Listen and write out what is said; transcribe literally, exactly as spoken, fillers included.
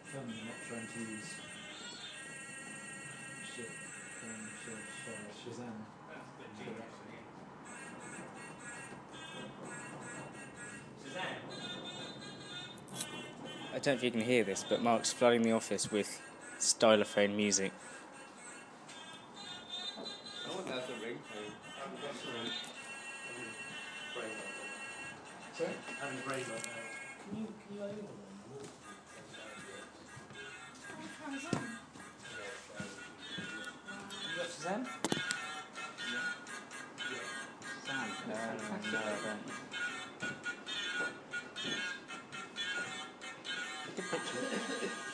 I'm not trying to use shit, um, sh sh Shazam. I don't know if you can hear this, but Mark's flooding the office with stylophone music. I want that as a ringtone. Sorry? Having brain right now. Can you, can you add one? You got Shazam? Sam? No, no, I don't. Good picture.